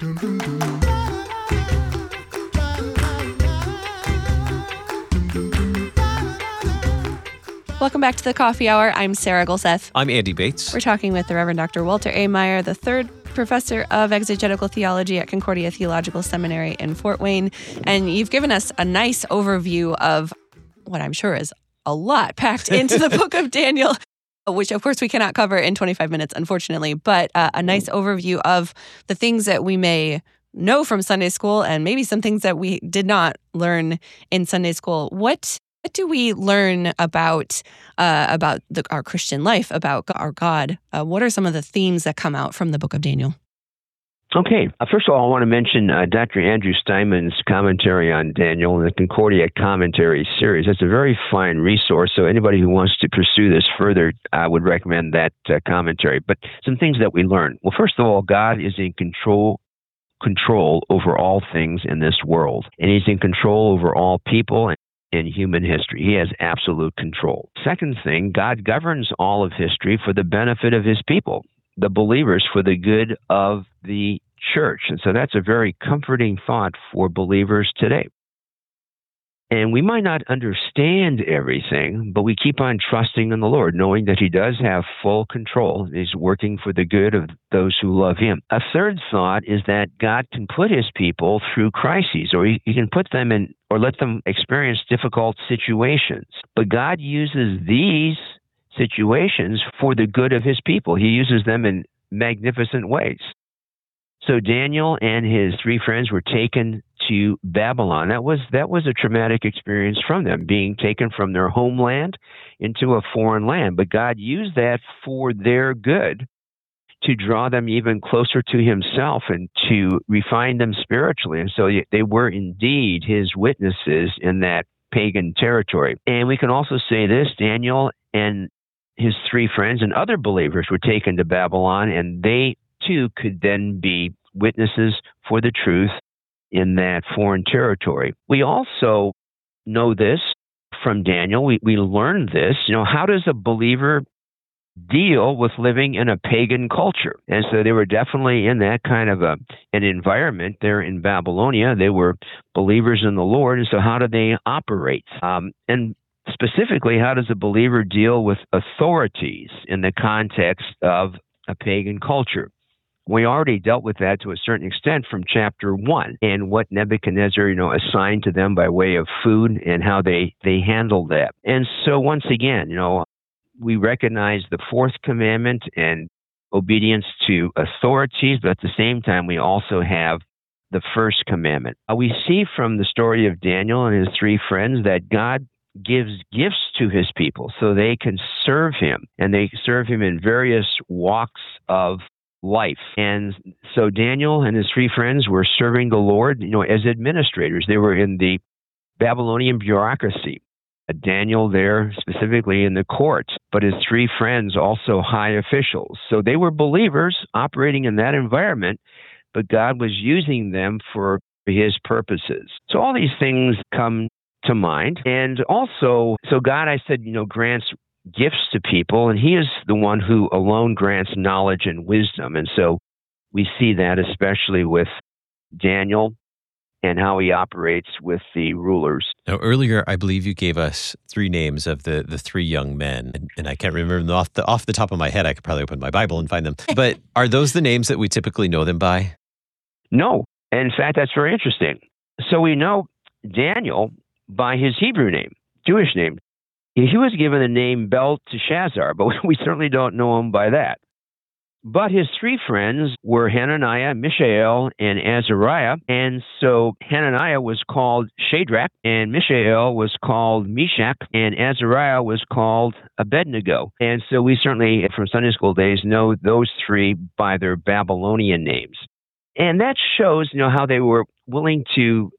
Welcome back to the Coffee Hour. I'm Sarah Gulseth. I'm Andy Bates. We're talking with the Reverend Dr. Walter A. Maier, the third professor of exegetical theology at Concordia Theological Seminary in Fort Wayne. And you've given us a nice overview of what I'm sure is a lot packed into the book of Daniel, which of course we cannot cover in 25 minutes, unfortunately, but a nice overview of the things that we may know from Sunday school and maybe some things that we did not learn in Sunday school. What do we learn about our Christian life, about our God? What are some of the themes that come out from the book of Daniel? Okay. First of all, I want to mention Dr. Andrew Steinman's commentary on Daniel in the Concordia Commentary series. It's a very fine resource, so anybody who wants to pursue this further, I would recommend that commentary. But some things that we learn. Well, first of all, God is in control over all things in this world, and He's in control over all people in human history. He has absolute control. Second thing, God governs all of history for the benefit of His people, the believers, for the good of the church. And so that's a very comforting thought for believers today. And we might not understand everything, but we keep on trusting in the Lord, knowing that He does have full control. He's working for the good of those who love Him. A third thought is that God can put His people through crises, or He can put them in, or let them experience difficult situations. But God uses these situations for the good of His people. He uses them in magnificent ways. So Daniel and his three friends were taken to Babylon. That was a traumatic experience from them, being taken from their homeland into a foreign land. But God used that for their good, to draw them even closer to Himself and to refine them spiritually. And so they were indeed His witnesses in that pagan territory. And we can also say this, Daniel and his three friends and other believers were taken to Babylon, and they too could then be witnesses for the truth in that foreign territory. We also know this from Daniel. We learned this. How does a believer deal with living in a pagan culture? And so they were definitely in that kind of an environment there in Babylonia. They were believers in the Lord. And so how do they operate? And specifically, how does a believer deal with authorities in the context of a pagan culture? We already dealt with that to a certain extent from chapter 1 and what Nebuchadnezzar, assigned to them by way of food and how they handled that. And so once again, we recognize the fourth commandment and obedience to authorities, but at the same time, we also have the first commandment. We see from the story of Daniel and his three friends that God gives gifts to His people so they can serve Him, and they serve Him in various walks of life. And so Daniel and his three friends were serving the Lord, as administrators. They were in the Babylonian bureaucracy. Daniel there specifically in the court, but his three friends also high officials. So they were believers operating in that environment, but God was using them for His purposes. So all these things come to mind. And also, so God, I said, grants gifts to people, and He is the one who alone grants knowledge and wisdom. And so we see that especially with Daniel and how he operates with the rulers. Now, earlier, I believe you gave us three names of the three young men, and I can't remember them off the top of my head. I could probably open my Bible and find them. But are those the names that we typically know them by? No. In fact, that's very interesting. So we know Daniel by his Hebrew name, Jewish name. He was given the name Belteshazzar, but we certainly don't know him by that. But his three friends were Hananiah, Mishael, and Azariah. And so Hananiah was called Shadrach, and Mishael was called Meshach, and Azariah was called Abednego. And so we certainly, from Sunday school days, know those three by their Babylonian names. And that shows, how they were willing to,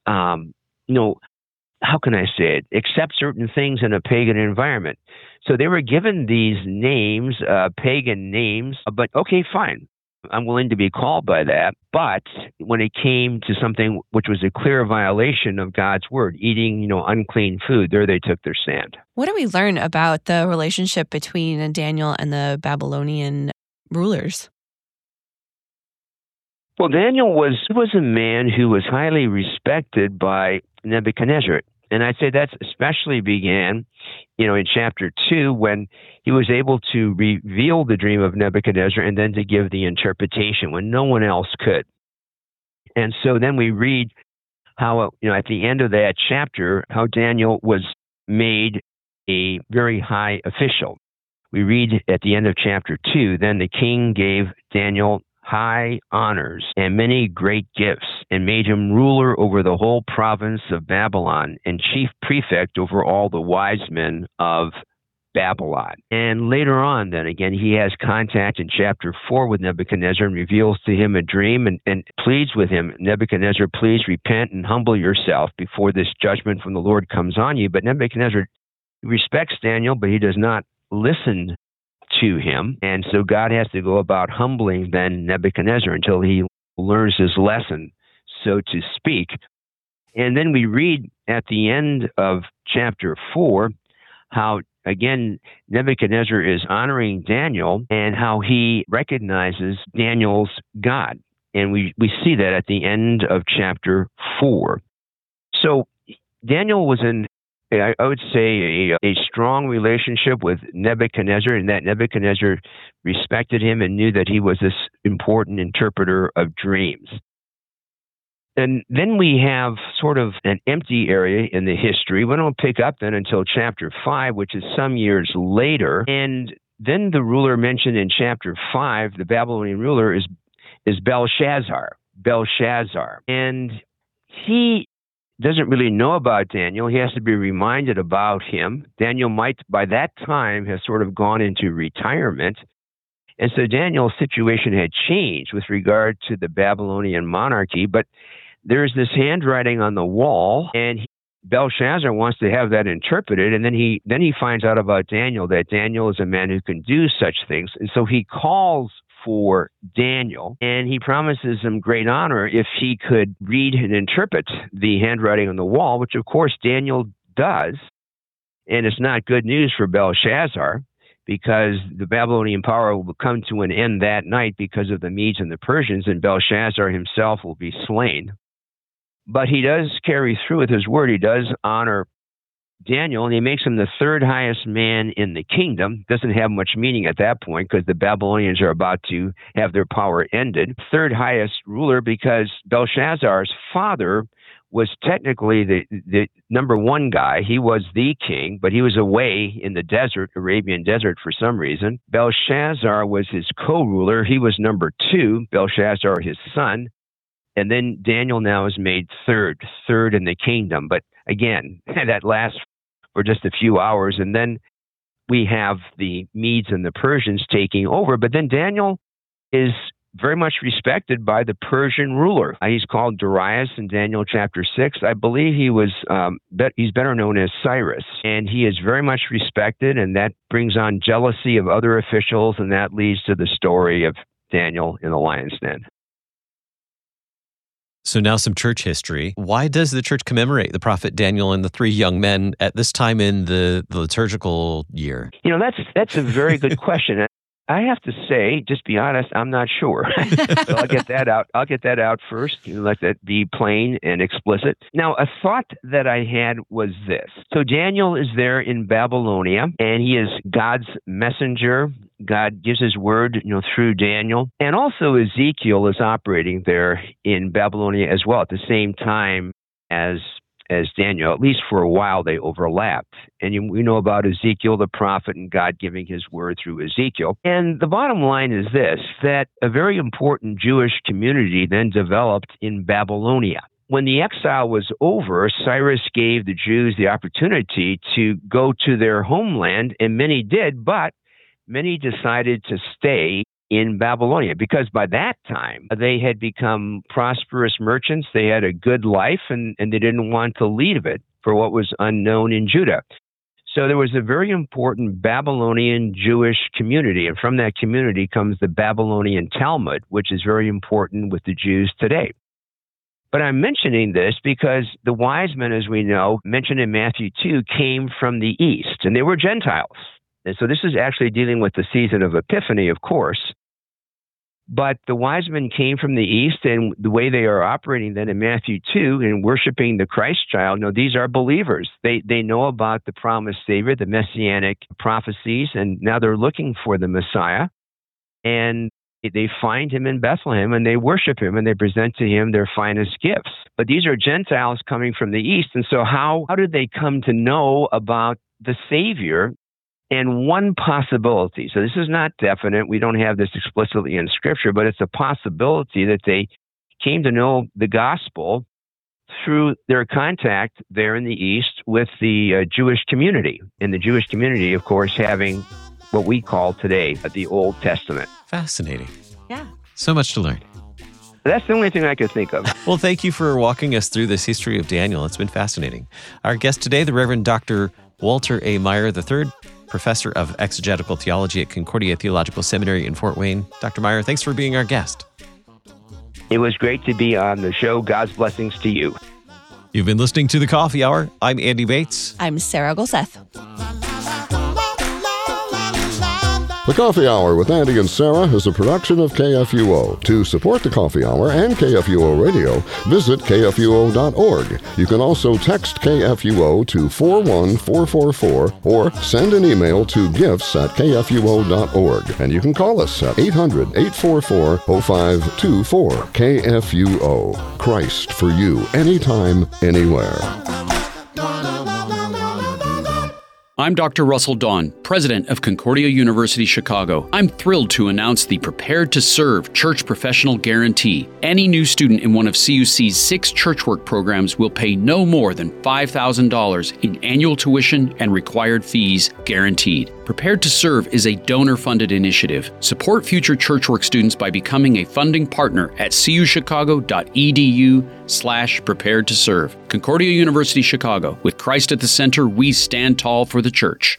how can I say it, accept certain things in a pagan environment. So they were given these names, pagan names, but okay, fine. I'm willing to be called by that. But when it came to something which was a clear violation of God's word, eating, unclean food, there they took their stand. What do we learn about the relationship between Daniel and the Babylonian rulers? Well, Daniel was a man who was highly respected by Nebuchadnezzar. And I'd say that especially began, in chapter 2, when he was able to reveal the dream of Nebuchadnezzar and then to give the interpretation when no one else could. And so then we read how, at the end of that chapter, how Daniel was made a very high official. We read at the end of chapter 2, then the king gave Daniel high honors and many great gifts, and made him ruler over the whole province of Babylon and chief prefect over all the wise men of Babylon. And later on, then again, he has contact in chapter 4 with Nebuchadnezzar and reveals to him a dream and pleads with him, Nebuchadnezzar, please repent and humble yourself before this judgment from the Lord comes on you. But Nebuchadnezzar respects Daniel, but he does not listen to him. And so God has to go about humbling then Nebuchadnezzar until he learns his lesson, so to speak. And then we read at the end of chapter 4 how, again, Nebuchadnezzar is honoring Daniel and how he recognizes Daniel's God. And we see that at the end of chapter 4. So Daniel was in, I would say, a strong relationship with Nebuchadnezzar, and that Nebuchadnezzar respected him and knew that he was this important interpreter of dreams. And then we have sort of an empty area in the history. We don't pick up then until chapter 5, which is some years later. And then the ruler mentioned in chapter 5, the Babylonian ruler, is Belshazzar. And he doesn't really know about Daniel. He has to be reminded about him. Daniel might, by that time, have sort of gone into retirement. And so Daniel's situation had changed with regard to the Babylonian monarchy, but there's this handwriting on the wall, and Belshazzar wants to have that interpreted, and then he finds out about Daniel, that Daniel is a man who can do such things. And so he calls for Daniel, and he promises him great honor if he could read and interpret the handwriting on the wall, which of course Daniel does. And it's not good news for Belshazzar, because the Babylonian power will come to an end that night because of the Medes and the Persians, and Belshazzar himself will be slain. But he does carry through with his word. He does honor Daniel, and he makes him the third highest man in the kingdom. Doesn't have much meaning at that point because the Babylonians are about to have their power ended. Third highest ruler because Belshazzar's father was technically the number one guy. He was the king, but he was away in the desert, Arabian desert, for some reason. Belshazzar was his co-ruler. He was number 2, Belshazzar, his son. And then Daniel now is made third in the kingdom. But again, that lasts for just a few hours. And then we have the Medes and the Persians taking over. But then Daniel is very much respected by the Persian ruler. He's called Darius in Daniel chapter 6. I believe he's better known as Cyrus. And he is very much respected, and that brings on jealousy of other officials, and that leads to the story of Daniel in the lion's den. So now some church history. Why does the church commemorate the prophet Daniel and the 3 young men at this time in the liturgical year? That's a very good question. I have to say, just be honest, I'm not sure. So I'll get that out. I'll get that out first and let that be plain and explicit. Now, a thought that I had was this. So Daniel is there in Babylonia, and he is God's messenger. God gives his word, through Daniel. And also Ezekiel is operating there in Babylonia as well at the same time as Daniel. At least for a while, they overlapped. And we know about Ezekiel, the prophet, and God giving his word through Ezekiel. And the bottom line is this, that a very important Jewish community then developed in Babylonia. When the exile was over, Cyrus gave the Jews the opportunity to go to their homeland, and many did, but many decided to stay in Babylonia, because by that time they had become prosperous merchants. They had a good life, and they didn't want to leave it for what was unknown in Judah. So there was a very important Babylonian Jewish community, and from that community comes the Babylonian Talmud, which is very important with the Jews today. But I'm mentioning this because the wise men, as we know, mentioned in Matthew 2, came from the east, and they were Gentiles. And so this is actually dealing with the season of Epiphany, of course. But the wise men came from the east, and the way they are operating then in Matthew 2 and worshiping the Christ child, these are believers. They know about the promised Savior, the messianic prophecies, and now they're looking for the Messiah. And they find him in Bethlehem, and they worship him, and they present to him their finest gifts. But these are Gentiles coming from the east, and so how did they come to know about the Savior? And one possibility, so this is not definite, we don't have this explicitly in Scripture, but it's a possibility that they came to know the gospel through their contact there in the East with the Jewish community. And the Jewish community, of course, having what we call today the Old Testament. Fascinating. Yeah. So much to learn. That's the only thing I could think of. Well, thank you for walking us through this history of Daniel. It's been fascinating. Our guest today, the Reverend Dr. Walter A. Maier III, Professor of Exegetical Theology at Concordia Theological Seminary in Fort Wayne. Dr. Maier, thanks for being our guest. It was great to be on the show. God's blessings to you. You've been listening to The Coffee Hour. I'm Andy Bates. I'm Sarah Golseth. The Coffee Hour with Andy and Sarah is a production of KFUO. To support the Coffee Hour and KFUO Radio, visit KFUO.org. You can also text KFUO to 41444 or send an email to gifts@KFUO.org. And you can call us at 800-844-0524. KFUO. Christ for you, anytime, anywhere. I'm Dr. Russell Dawn, President of Concordia University Chicago. I'm thrilled to announce the Prepared to Serve Church Professional Guarantee. Any new student in one of CUC's 6 church work programs will pay no more than $5,000 in annual tuition and required fees guaranteed. Prepared to Serve is a donor-funded initiative. Support future church work students by becoming a funding partner at cuchicago.edu/prepared to serve. Concordia University Chicago. With Christ at the center, we stand tall for the church.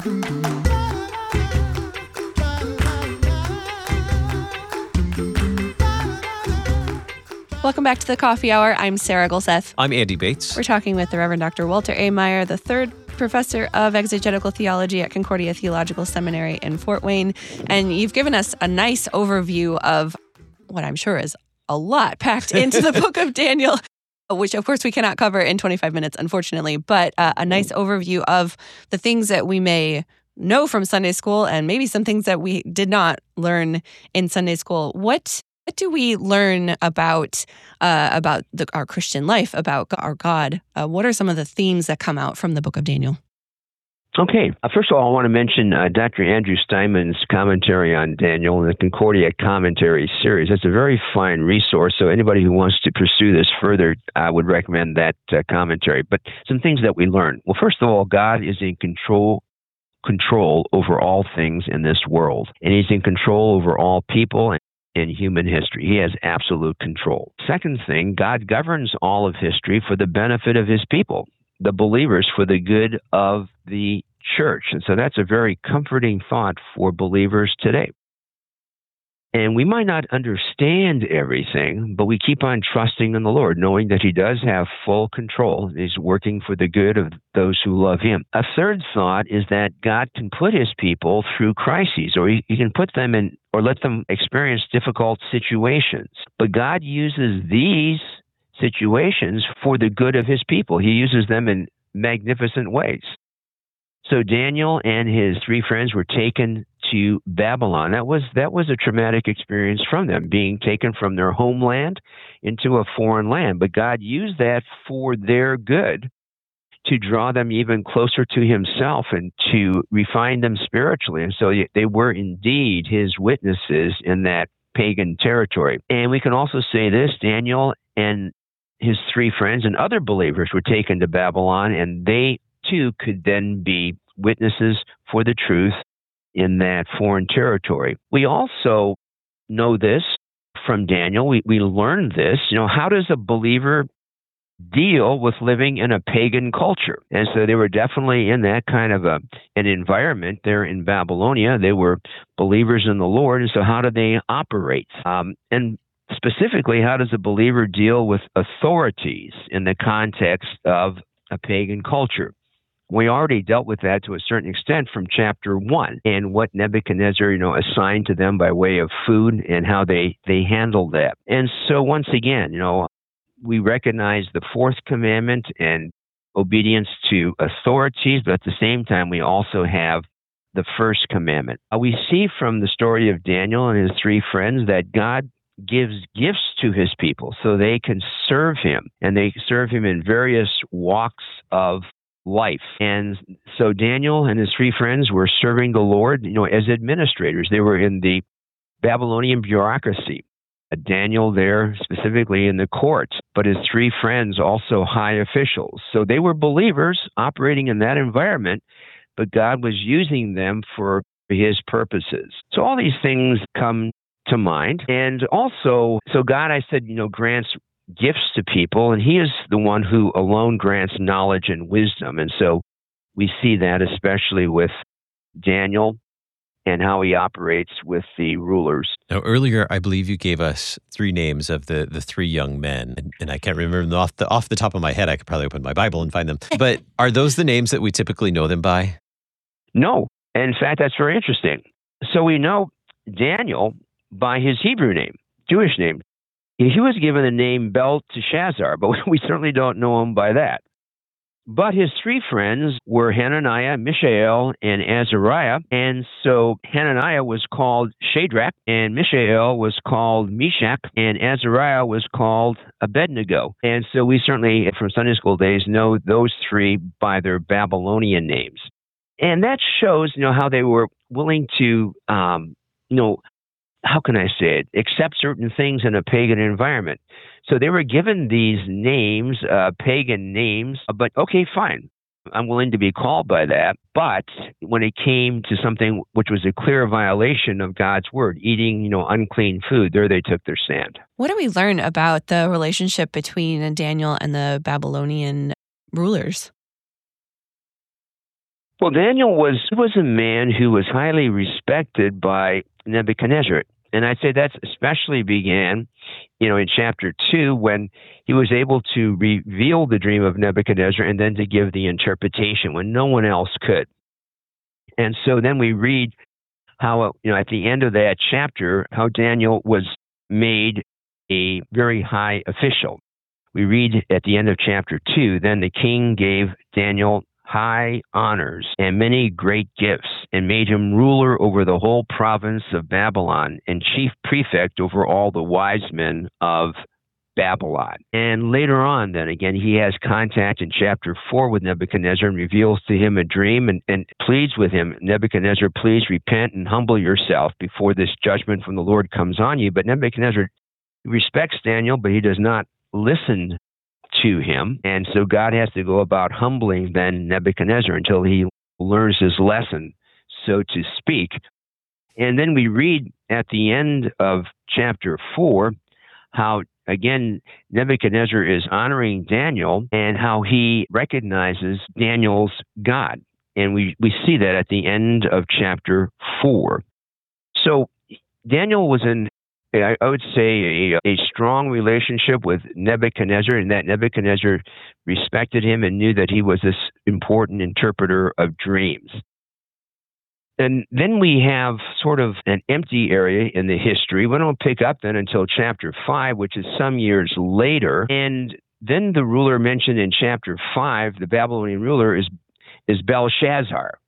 Welcome back to the Coffee Hour. I'm Sarah Golseth. I'm Andy Bates. We're talking with the Reverend Dr. Walter A. Maier III, Professor of Exegetical Theology at Concordia Theological Seminary in Fort Wayne. And you've given us a nice overview of what I'm sure is a lot packed into the book of Daniel, which of course we cannot cover in 25 minutes, unfortunately, but a nice overview of the things that we may know from Sunday school and maybe some things that we did not learn in Sunday school. What do we learn about our Christian life, about our God? What are some of the themes that come out from the book of Daniel? Okay. First of all, I want to mention Dr. Andrew Steinman's commentary on Daniel in the Concordia Commentary series. That's a very fine resource, so anybody who wants to pursue this further, I would recommend that commentary. But some things that we learn. Well, first of all, God is in control over all things in this world, and he's in control over all people in human history. He has absolute control. Second thing, God governs all of history for the benefit of his people, the believers, for the good of the church. And so that's a very comforting thought for believers today. And we might not understand everything, but we keep on trusting in the Lord, knowing that he does have full control. He's working for the good of those who love him. A third thought is that God can put his people through crises, or he can put them in, or let them experience difficult situations. But God uses these situations for the good of his people. He uses them in magnificent ways. So Daniel and his 3 friends were taken to Babylon. That was a traumatic experience from them, being taken from their homeland into a foreign land. But God used that for their good, to draw them even closer to himself and to refine them spiritually. And so they were indeed his witnesses in that pagan territory. And we can also say this, Daniel and his 3 friends and other believers were taken to Babylon, and they too could then be witnesses for the truth in that foreign territory. We also know this from Daniel. We learned this. How does a believer deal with living in a pagan culture? And so they were definitely in that kind of an environment there in Babylonia. They were believers in the Lord. And so how do they operate? And specifically, how does a believer deal with authorities in the context of a pagan culture? We already dealt with that to a certain extent from chapter 1 and what Nebuchadnezzar, assigned to them by way of food and how they handled that. And so once again, we recognize the fourth commandment and obedience to authorities, but at the same time, we also have the first commandment. We see from the story of Daniel and his three friends that God gives gifts to his people so they can serve him, and they serve him in various walks of life. And so Daniel and his three friends were serving the Lord, as administrators. They were in the Babylonian bureaucracy. Daniel there specifically in the court, but his three friends also high officials. So they were believers operating in that environment, but God was using them for his purposes. So all these things come to mind. And also, so God, I said, grants gifts to people, and he is the one who alone grants knowledge and wisdom. And so we see that especially with Daniel and how he operates with the rulers. Now, earlier, I believe you gave us three names of the three young men, and I can't remember them off the top of my head. I could probably open my Bible and find them. But are those the names that we typically know them by? No. In fact, that's very interesting. So we know Daniel by his Hebrew name, Jewish name. He was given the name Belteshazzar, but we certainly don't know him by that. But his three friends were Hananiah, Mishael, and Azariah. And so Hananiah was called Shadrach, and Mishael was called Meshach, and Azariah was called Abednego. And so we certainly, from Sunday school days, know those three by their Babylonian names. And that shows, how they were willing to, how can I say it, accept certain things in a pagan environment. So they were given these names, pagan names, but okay, fine. I'm willing to be called by that. But when it came to something which was a clear violation of God's word, eating, unclean food, there they took their stand. What do we learn about the relationship between Daniel and the Babylonian rulers? Well, Daniel was a man who was highly respected by Nebuchadnezzar. And I'd say that especially began, in chapter 2, when he was able to reveal the dream of Nebuchadnezzar and then to give the interpretation when no one else could. And so then we read how, at the end of that chapter, how Daniel was made a very high official. We read at the end of chapter 2, then the king gave Daniel high honors and many great gifts, and made him ruler over the whole province of Babylon and chief prefect over all the wise men of Babylon. And later on, then again, he has contact in chapter 4 with Nebuchadnezzar and reveals to him a dream and pleads with him, Nebuchadnezzar, please repent and humble yourself before this judgment from the Lord comes on you. But Nebuchadnezzar respects Daniel, but he does not listen to him. And so God has to go about humbling then Nebuchadnezzar until he learns his lesson, so to speak. And then we read at the end of chapter 4 how, again, Nebuchadnezzar is honoring Daniel and how he recognizes Daniel's God. And we see that at the end of chapter 4. So Daniel was in, I would say, a strong relationship with Nebuchadnezzar, and that Nebuchadnezzar respected him and knew that he was this important interpreter of dreams. And then we have sort of an empty area in the history. We don't pick up then until chapter 5, which is some years later. And then the ruler mentioned in chapter 5, the Babylonian ruler, is Belshazzar.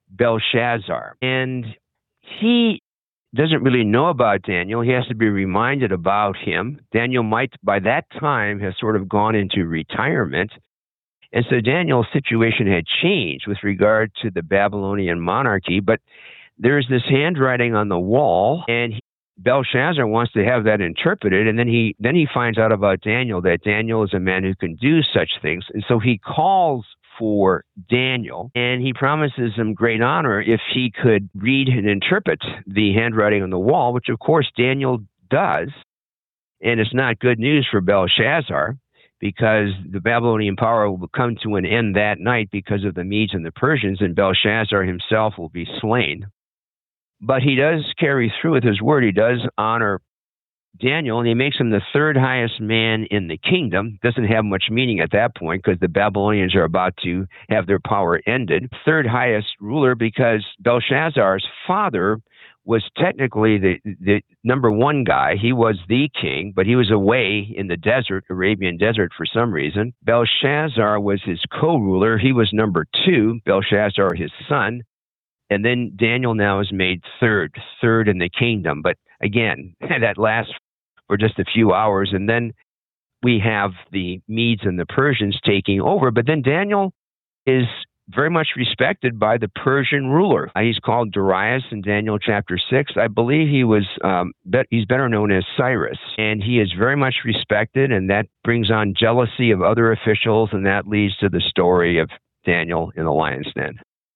And he doesn't really know about Daniel. He has to be reminded about him. Daniel might, by that time, have sort of gone into retirement. And so Daniel's situation had changed with regard to the Babylonian monarchy. But there's this handwriting on the wall, and Belshazzar wants to have that interpreted. And then he finds out about Daniel, that Daniel is a man who can do such things. And so he calls for Daniel, and he promises him great honor if he could read and interpret the handwriting on the wall, which of course Daniel does. And it's not good news for Belshazzar, because the Babylonian power will come to an end that night because of the Medes and the Persians, and Belshazzar himself will be slain. But he does carry through with his word. He does honor Daniel, and he makes him the third highest man in the kingdom. Doesn't have much meaning at that point because the Babylonians are about to have their power ended. Third highest ruler because Belshazzar's father was technically the number one guy. He was the king, but he was away in the desert, Arabian desert, for some reason. Belshazzar was his co-ruler. He was number two, Belshazzar, his son. And then Daniel now is made third in the kingdom. But again, that lasts for just a few hours. And then we have the Medes and the Persians taking over. But then Daniel is very much respected by the Persian ruler. He's called Darius in Daniel chapter 6. I believe he's better known as Cyrus. And he is very much respected, and that brings on jealousy of other officials, and that leads to the story of Daniel in the lion's den.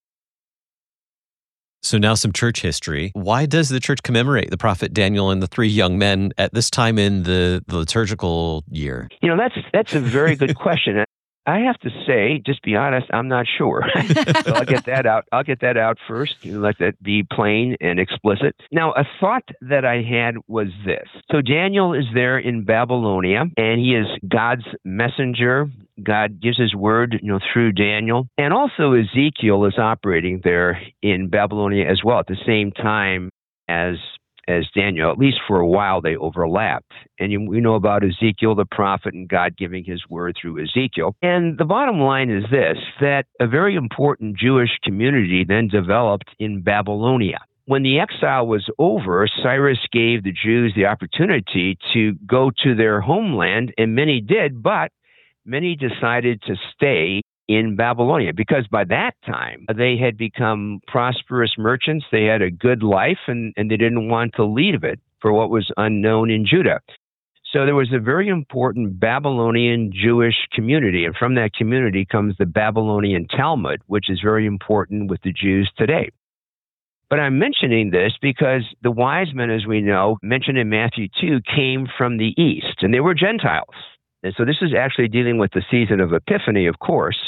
So now some church history. Why does the church commemorate the prophet Daniel and the three young men at this time in the liturgical year? That's a very good question. I have to say, just be honest, I'm not sure. So I'll get that out. I'll get that out first. Let that be plain and explicit. Now, a thought that I had was this. So Daniel is there in Babylonia, and he is God's messenger. God gives his word, through Daniel. And also Ezekiel is operating there in Babylonia as well at the same time as Daniel. At least for a while, they overlapped. And we know about Ezekiel, the prophet, and God giving his word through Ezekiel. And the bottom line is this, that a very important Jewish community then developed in Babylonia. When the exile was over, Cyrus gave the Jews the opportunity to go to their homeland, and many did, but many decided to stay in Babylonia because by that time they had become prosperous merchants. They had a good life and they didn't want to leave it for what was unknown in Judah. So there was a very important Babylonian Jewish community, and from that community comes the Babylonian Talmud, which is very important with the Jews today. But I'm mentioning this because the wise men, as we know, mentioned in Matthew 2, came from the east, and they were Gentiles. And so this is actually dealing with the season of Epiphany, of course.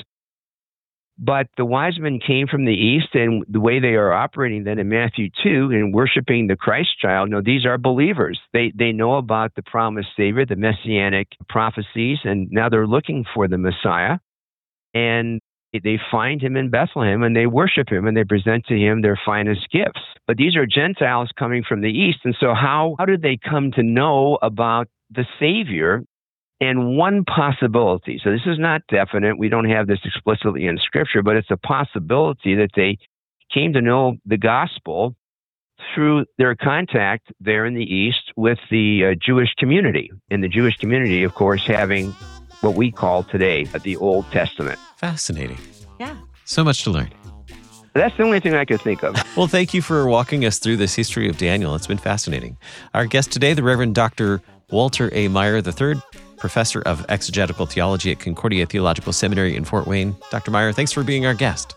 But the wise men came from the east, and the way they are operating then in Matthew 2 and worshiping the Christ child, these are believers. They know about the promised Savior, the messianic prophecies, and now they're looking for the Messiah. And they find him in Bethlehem, and they worship him, and they present to him their finest gifts. But these are Gentiles coming from the east, and so how did they come to know about the Savior? And one possibility, so this is not definite, we don't have this explicitly in Scripture, but it's a possibility that they came to know the gospel through their contact there in the East with the Jewish community. And the Jewish community, of course, having what we call today the Old Testament. Fascinating. Yeah. So much to learn. That's the only thing I could think of. Well, thank you for walking us through this history of Daniel. It's been fascinating. Our guest today, the Reverend Dr. Walter A. Maier III, Professor of Exegetical Theology at Concordia Theological Seminary in Fort Wayne. Dr. Maier, thanks for being our guest.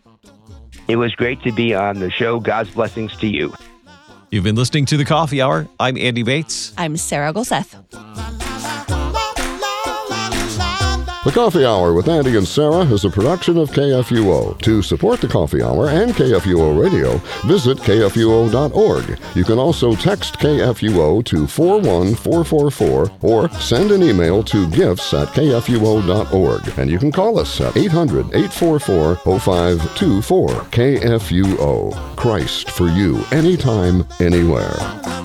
It was great to be on the show. God's blessings to you. You've been listening to The Coffee Hour. I'm Andy Bates. I'm Sarah Golseth. The Coffee Hour with Andy and Sarah is a production of KFUO. To support The Coffee Hour and KFUO Radio, visit KFUO.org. You can also text KFUO to 41444 or send an email to gifts@KFUO.org. And you can call us at 800-844-0524. KFUO. Christ for you, anytime, anywhere.